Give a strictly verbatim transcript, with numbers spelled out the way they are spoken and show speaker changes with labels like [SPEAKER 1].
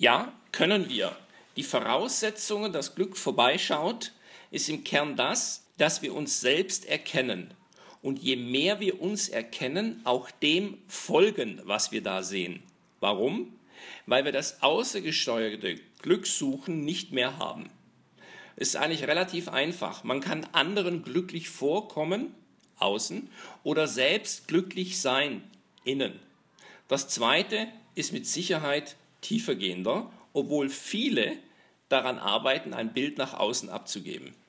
[SPEAKER 1] Ja, können wir. Die Voraussetzungen, dass Glück vorbeischaut, ist im Kern das, dass wir uns selbst erkennen. Und je mehr wir uns erkennen, auch dem folgen, was wir da sehen. Warum? Weil wir das außergesteuerte Glückssuchen nicht mehr haben. Es ist eigentlich relativ einfach. Man kann anderen glücklich vorkommen, außen, oder selbst glücklich sein, innen. Das Zweite ist mit Sicherheit tiefergehender, obwohl viele daran arbeiten, ein Bild nach außen abzugeben.